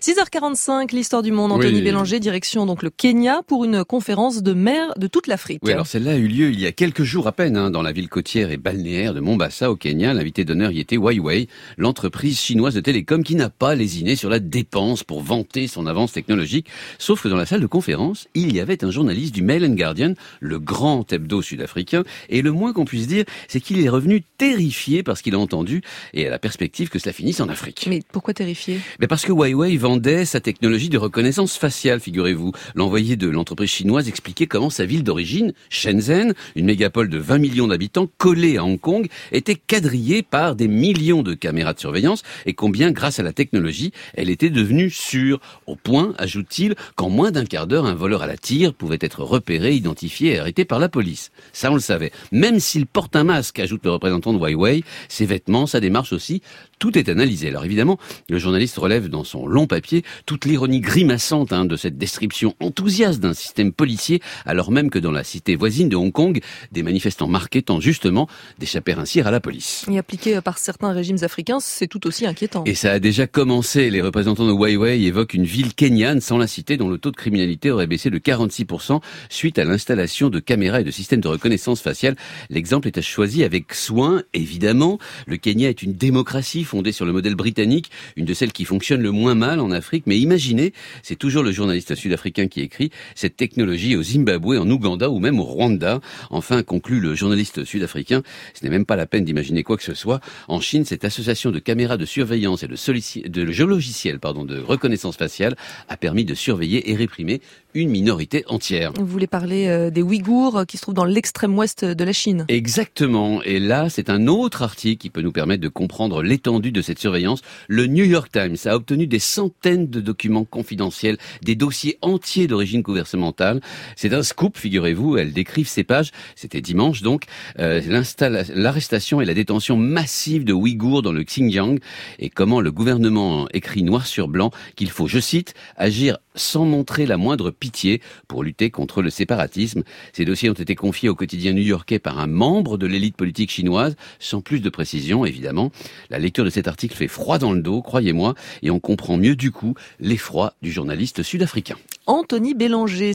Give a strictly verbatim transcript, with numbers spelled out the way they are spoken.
six heures quarante-cinq, l'histoire du monde. Anthony Oui. Bélanger, direction donc le Kenya pour une conférence de maires de toute l'Afrique. Oui, alors celle-là a eu lieu il y a quelques jours à peine, hein, dans la ville côtière et balnéaire de Mombasa au Kenya. L'invité d'honneur y était Huawei, l'entreprise chinoise de télécom qui n'a pas lésiné sur la dépense pour vanter son avance technologique. Sauf que dans la salle de conférence, il y avait un journaliste du Mail and Guardian, le grand hebdo sud-africain, et le moins qu'on puisse dire, c'est qu'il est revenu terrifié par ce qu'il a entendu et à la perspective que cela finisse en Afrique. Mais pourquoi terrifié ? Mais parce que Huawei vendait sa technologie de reconnaissance faciale, figurez-vous. L'envoyé de l'entreprise chinoise expliquait comment sa ville d'origine, Shenzhen, une mégapole de vingt millions d'habitants, collée à Hong Kong, était quadrillée par des millions de caméras de surveillance et combien, grâce à la technologie, elle était devenue sûre. Au point, ajoute-t-il, qu'en moins d'un quart d'heure, un voleur à la tire pouvait être repéré, identifié et arrêté par la police. Ça, on le savait. Même s'il porte un masque, ajoute le représentant de Huawei, ses vêtements, sa démarche aussi, tout est analysé. Alors évidemment, le journaliste relève dans son long papier toute l'ironie grimaçante hein, de cette description enthousiaste d'un système policier, alors même que dans la cité voisine de Hong Kong, des manifestants marqués tentent justement d'échapper ainsi à la police. Et appliqué par certains régimes africains, c'est tout aussi inquiétant. Et ça a déjà commencé. Les représentants de Huawei évoquent une ville kenyane, sans la citer, dont le taux de criminalité aurait baissé de quarante-six pour cent suite à l'installation de caméras et de systèmes de reconnaissance faciale. L'exemple est choisi avec soin, évidemment. Le Kenya est une démocratie fondée sur le modèle britannique, une de celles qui fonctionne le moins mal en Afrique. Mais imaginez, c'est toujours le journaliste sud-africain qui écrit, cette technologie au Zimbabwe, en Ouganda ou même au Rwanda. Enfin, conclut le journaliste sud-africain, ce n'est même pas la peine d'imaginer quoi que ce soit. En Chine, cette association de caméras de surveillance et de, solici- de logiciels pardon, de reconnaissance faciale a permis de surveiller et réprimer une minorité entière. Vous voulez parler euh, des Ouïghours qui se trouvent dans l'extrême ouest de la Chine. Exactement. Et là, c'est un autre article qui peut nous permettre de comprendre l'étendue de cette surveillance. Le New York Times a obtenu des centaines de documents confidentiels, des dossiers entiers d'origine gouvernementale. C'est un scoop, figurez-vous. Elles décrivent ces pages. C'était dimanche, donc, euh, l'arrestation et la détention massive de Ouïghours dans le Xinjiang et comment le gouvernement écrit noir sur blanc qu'il faut, je cite, agir sans montrer la moindre pitié pour lutter contre le séparatisme. Ces dossiers ont été confiés au quotidien new-yorkais par un membre de l'élite politique chinoise, sans plus de précision, évidemment. La lecture de cet article fait froid dans le dos, croyez-moi, et on comprend mieux du coup l'effroi du journaliste sud-africain. Anthony Bélanger.